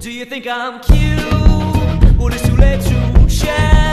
Do you think I'm cute? Well, it's too late to share.